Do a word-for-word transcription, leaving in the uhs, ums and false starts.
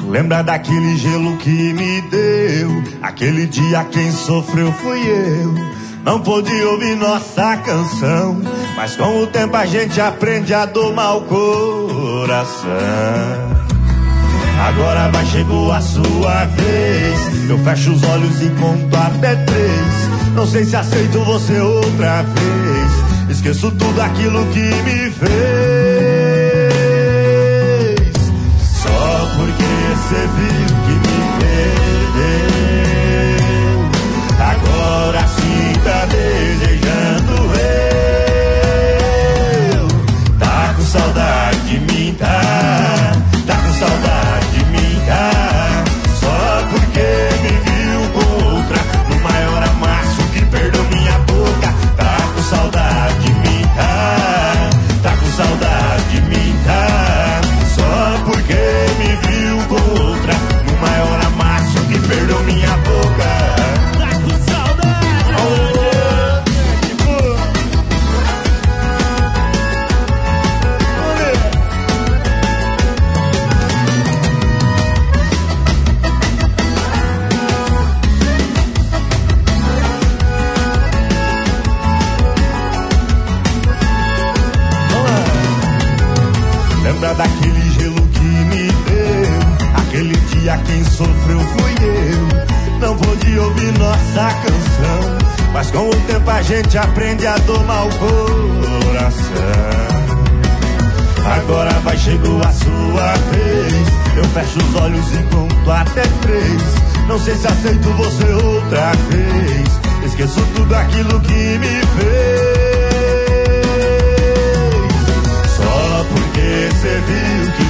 Lembra daquele gelo que me deu? Aquele dia quem sofreu fui eu. Não pude ouvir nossa canção, mas com o tempo a gente aprende a domar o coração. Agora vai, chegou a sua vez. Eu fecho os olhos e conto até três. Não sei se aceito você outra vez. Esqueço tudo aquilo que me fez. Só porque você viu que me perdeu. Agora sim tá desejando eu. Tá com saudade de mim, tá? Tá com saudade de mim, tá? Só porque me viu com outra, no maior amasso que perdeu minha boca. Tá com saudade de mim, tá? Tá com saudade de mim, tá? Só porque me viu com outra, no maior amasso que perdeu minha boca. Tá com saudade, oh, tipo. Lembra daquele gelo que me deu? Aquele dia quem sofreu fui eu. Não pude ouvir nossa canção, mas com o tempo a gente aprende a domar o coração. Agora vai, chegou a sua vez. Eu fecho os olhos e conto até três. Não sei se aceito você outra vez. Esqueço tudo aquilo que me fez. Só porque você viu que